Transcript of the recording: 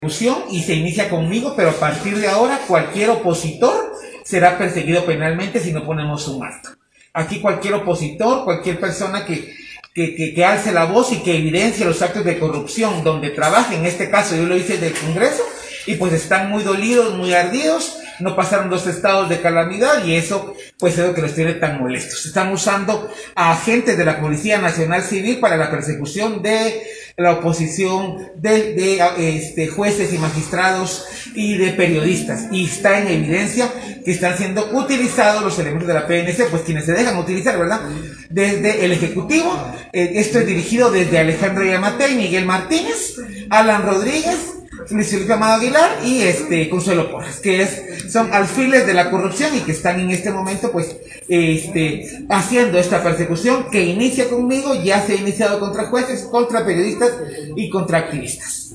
y se inicia conmigo, pero a partir de ahora cualquier opositor será perseguido penalmente si no ponemos un alto. Aquí cualquier opositor, cualquier persona que alce la voz y que evidencie los actos de corrupción donde trabaje, en este caso yo lo hice del Congreso, y pues están muy dolidos, muy ardidos, no pasaron 2 estados de calamidad y eso pues es lo que los tiene tan molestos. Están usando a agentes de la Policía Nacional Civil para la persecución de la oposición, de jueces y magistrados y de periodistas, y está en evidencia que están siendo utilizados los elementos de la PNC, pues quienes se dejan utilizar, ¿verdad? Desde el Ejecutivo, esto es dirigido desde Alejandro Yamatei, Miguel Martínez, Alan Rodríguez, Luis Felipe Amado Aguilar y Consuelo Porras, que son alfiles de la corrupción y que están en este momento pues haciendo esta persecución que inicia conmigo, ya se ha iniciado contra jueces, contra periodistas y contra activistas.